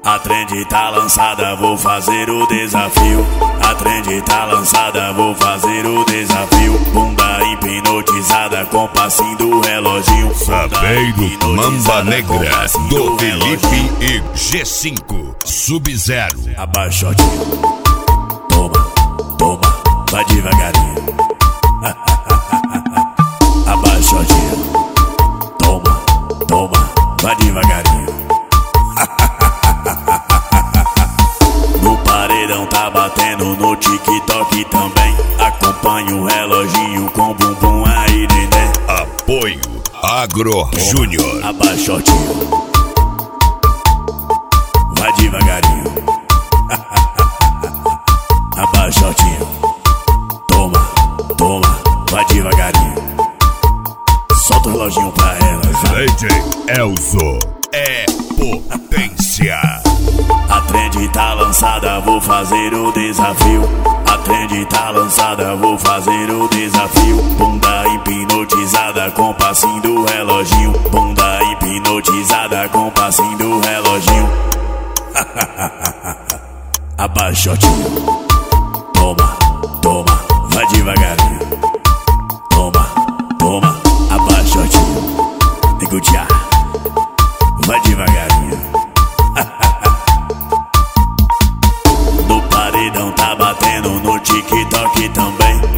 A trend tá lançada, vou fazer o desafio. A trend tá lançada, vou fazer o desafio. Bunda hipnotizada com passinho do reloginho. Sabeiro Mamba Negra do Felipe e G5 Sub-Zero. Abaixotinho, toma, toma, vai devagarinho. Abaixotinho, toma, toma, vai devagarinho. No paredão tá batendo, no TikTok também. Acompanha o reloginho com bumbum aí, neném. Apoio Agro Júnior. Abaixotinho, vai devagarinho. Abaixotinho, toma, toma, vai devagarinho. Solta o reloginho pra ela, vai. DJ Elzo é potência. A trend tá lançada, vou fazer o desafio. A trend tá lançada, vou fazer o desafio. Bunda hipnotizada com passinho do reloginho. Bunda hipnotizada com passinho do reloginho. Abaixotinho, toma, toma, vai devagarinho. Toma, toma, abaixotinho. Negutear, vai devagarinho. No paredão tá batendo, no TikTok também.